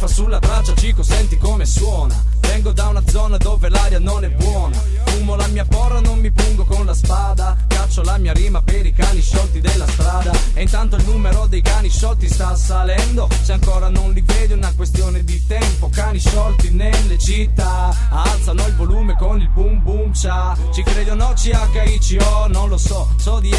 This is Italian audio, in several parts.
fa sulla traccia, Cico, senti come suona. Vengo da una zona dove l'aria non è buona. Fumo la mia porra, non mi pungo con la spada. Caccio la mia rima per i cani sciolti della strada. E intanto il numero dei cani sciolti sta salendo. Se ancora non li vedi è una questione di tempo. Cani sciolti nelle città alzano il volume con il boom boom cha. Ci credi o no, CHICO, non lo so. So di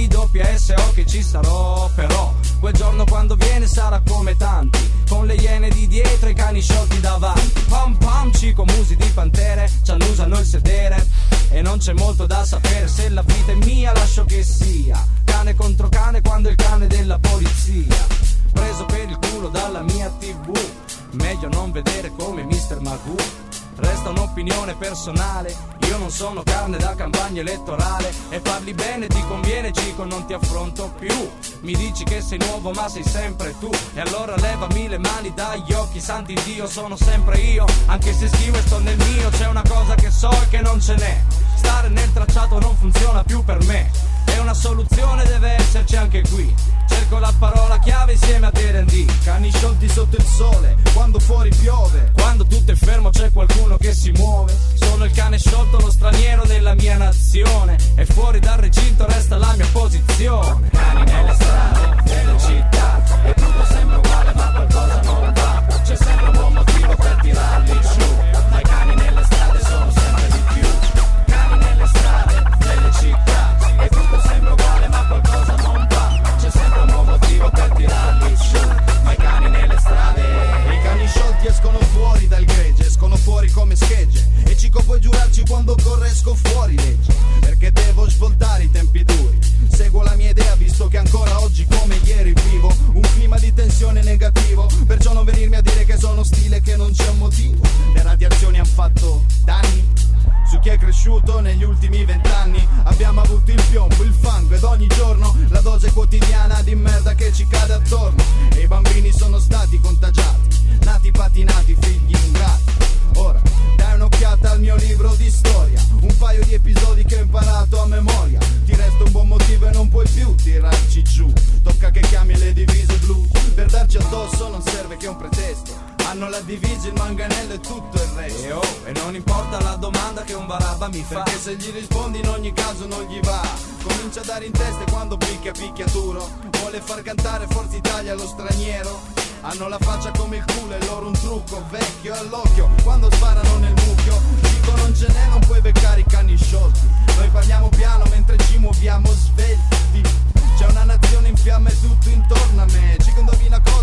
FIWSO che ci sarò. Però quel giorno quando viene sarà come tanti, con le iene di dietro e i cani sciolti davanti. Pam pam, Cico, musi di pantere ci annusano il sedere. E non c'è molto da sapere, se la vita è mia lascio che sia. Cane contro cane quando è il cane della polizia. Preso per il culo dalla mia TV, meglio non vedere come Mr. Magoo. Resta un'opinione personale, io non sono carne da campagna elettorale. E parli bene ti conviene, Cico, non ti affronto più. Mi dici che sei nuovo ma sei sempre tu. E allora levami le mani dagli occhi, santi Dio, sono sempre io. Anche se schivo e sto nel mio, c'è una cosa che so e che non ce n'è. Stare nel tracciato non funziona più per me. E una soluzione deve esserci anche qui. Cerco la parola chiave insieme a D&D. Cani sciolti sotto il sole, quando fuori piove. Quando tutto è fermo c'è qualcuno che si muove. Sono il cane sciolto, lo straniero nella mia nazione. E fuori dal recinto resta la mia posizione. Cani nelle strade, nelle città. E tutto sembra uguale ma qualcosa non va. C'è sempre un buon motivo per tirarli giù. Ma i cani nelle strade sono sempre di più. Cani nelle strade, nelle città. E tutto sembra uguale ma qualcosa non va. C'è sempre un buon motivo per tirarli giù. Ma i cani nelle strade. I cani sciolti escono fuori dal gregge, escono fuori come schegge. E Cico puoi giurarci quando corresco fuori legge. Perché devo svoltare i tempi duri. Seguo la mia idea visto che ancora oggi come ieri vivo un clima di tensione negativo. Perciò non venirmi a dire che sono stile, che non c'è un motivo. Le radiazioni han fatto danni su chi è cresciuto negli ultimi 20 anni. Abbiamo avuto il piombo, il fango ed ogni giorno la dose quotidiana di merda che ci cade attorno. E i bambini sono stati contagiati, nati patinati, figli ingrati. Ora dai un'occhiata al mio libro di storia, un paio di episodi che ho imparato a memoria. Ti resta un buon motivo e non puoi più tirarci giù. Tocca che chiami le divise blu. Per darci addosso non serve che un pretesto. Hanno la divisa, il manganello e tutto il resto. E non importa la domanda che un barabba mi fa, perché se gli rispondi in ogni caso non gli va. Comincia a dare in testa e quando picchia picchiaturo. Vuole far cantare Forza Italia allo straniero. Hanno la faccia come il culo e loro un trucco vecchio all'occhio quando sparano nel mucchio. Dico non ce n'è, non puoi beccare i cani sciolti. Noi parliamo piano mentre ci muoviamo svelti. C'è una nazione in fiamme tutto intorno a me. Ci indovina cosa